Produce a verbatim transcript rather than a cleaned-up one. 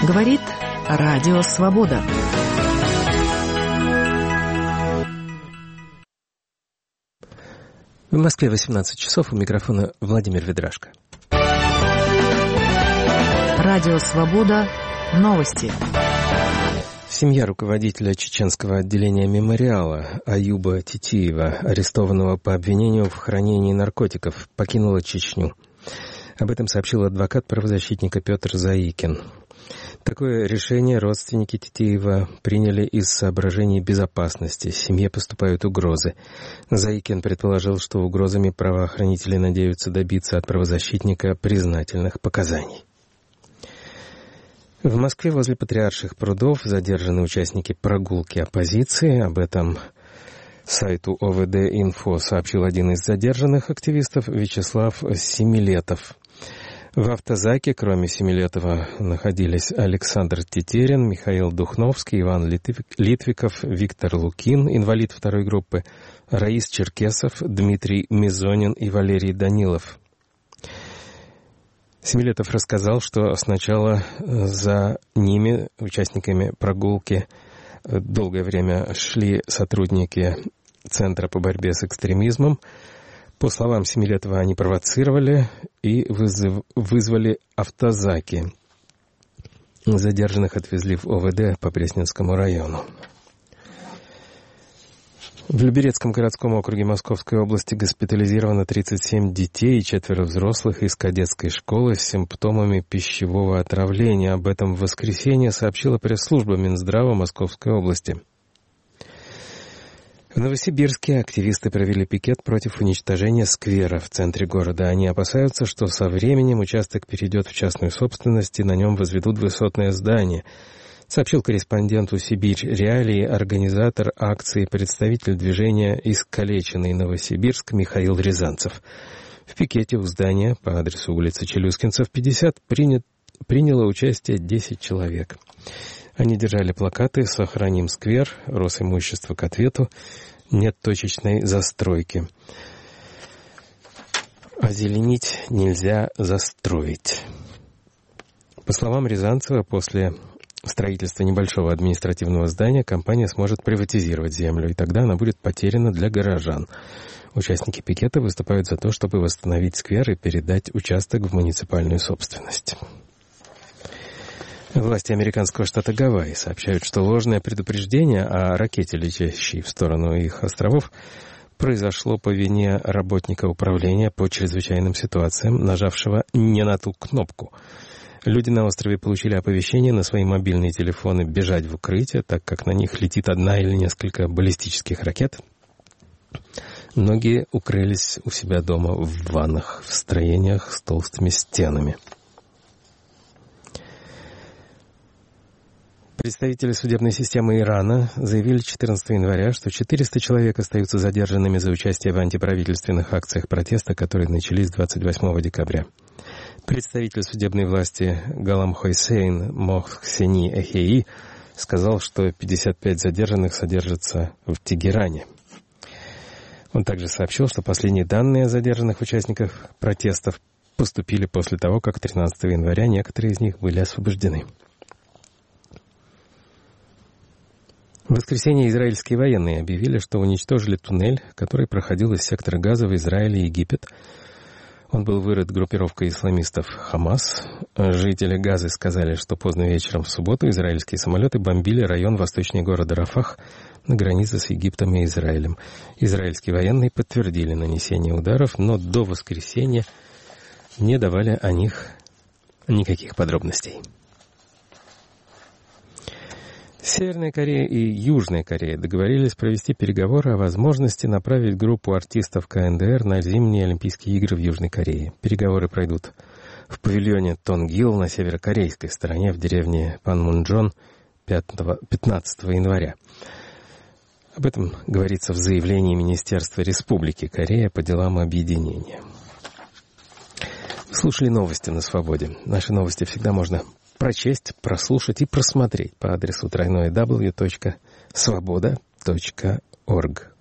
Говорит Радио Свобода. В Москве восемнадцать часов, у микрофона Владимир Ведрашко. Радио Свобода. Новости. Семья руководителя чеченского отделения «Мемориала» Аюба Титиева, арестованного по обвинению в хранении наркотиков, покинула Чечню. Об этом сообщил адвокат правозащитника Петр Заикин. Такое решение родственники Титиева приняли из соображений безопасности. Семье поступают угрозы. Заикин предположил, что угрозами правоохранители надеются добиться от правозащитника признательных показаний. В Москве возле Патриарших прудов задержаны участники прогулки оппозиции. Об этом сайту о вэ дэ-инфо сообщил один из задержанных активистов Вячеслав Семилетов. В автозаке, кроме Семилетова, находились Александр Тетерин, Михаил Духновский, Иван Литвиков, Виктор Лукин, инвалид второй группы, Раис Черкесов, Дмитрий Мизонин и Валерий Данилов. Семилетов рассказал, что сначала за ними, участниками прогулки, долгое время шли сотрудники Центра по борьбе с экстремизмом. По словам Семилетова, они провоцировали и вызыв... вызвали автозаки. Задержанных отвезли в о вэ дэ по Пресненскому району. В Люберецком городском округе Московской области госпитализировано тридцать семь детей и четверо взрослых из кадетской школы с симптомами пищевого отравления. Об этом в воскресенье сообщила пресс-служба Минздрава Московской области. В Новосибирске активисты провели пикет против уничтожения сквера в центре города. Они опасаются, что со временем участок перейдет в частную собственность и на нем возведут высотное здание, сообщил корреспонденту «Сибирь Реалии» организатор акции, представитель движения «Искалеченный Новосибирск» Михаил Рязанцев. В пикете у здания по адресу улицы Челюскинцев, пятьдесят, принят, приняло участие десять человек. Они держали плакаты «Сохраним сквер», «Росимущество к ответу», «Нет точечной застройки». «Озеленить нельзя застроить». По словам Рязанцева, после строительства небольшого административного здания компания сможет приватизировать землю, и тогда она будет потеряна для горожан. Участники пикета выступают за то, чтобы восстановить сквер и передать участок в муниципальную собственность. Власти американского штата Гавайи сообщают, что ложное предупреждение о ракете, летящей в сторону их островов, произошло по вине работника управления по чрезвычайным ситуациям, нажавшего не на ту кнопку. Люди на острове получили оповещение на свои мобильные телефоны бежать в укрытие, так как на них летит одна или несколько баллистических ракет. Многие укрылись у себя дома в ваннах, в строениях с толстыми стенами. Представители судебной системы Ирана заявили четырнадцатого января, что четыреста человек остаются задержанными за участие в антиправительственных акциях протеста, которые начались двадцать восьмого декабря. Представитель судебной власти Галам Хойсейн Мохсени Эхеи сказал, что пятьдесят пять задержанных содержатся в Тегеране. Он также сообщил, что последние данные о задержанных участниках протестов поступили после того, как тринадцатого января некоторые из них были освобождены. В воскресенье израильские военные объявили, что уничтожили туннель, который проходил из сектора Газа в Израиль и Египет. Он был вырыт группировкой исламистов «Хамас». Жители Газы сказали, что поздно вечером в субботу израильские самолеты бомбили район восточнее города Рафах на границе с Египтом и Израилем. Израильские военные подтвердили нанесение ударов, но до воскресенья не давали о них никаких подробностей. Северная Корея и Южная Корея договорились провести переговоры о возможности направить группу артистов ка эн дэ эр на зимние Олимпийские игры в Южной Корее. Переговоры пройдут в павильоне Тонгил на северокорейской стороне в деревне Панмунджон пятнадцатого января. Об этом говорится в заявлении Министерства Республики Корея по делам объединения. Вы слушали новости на Свободе. Наши новости всегда можно прочесть, прослушать и просмотреть по адресу дабл ю дабл ю дабл ю точка свобода точка орг.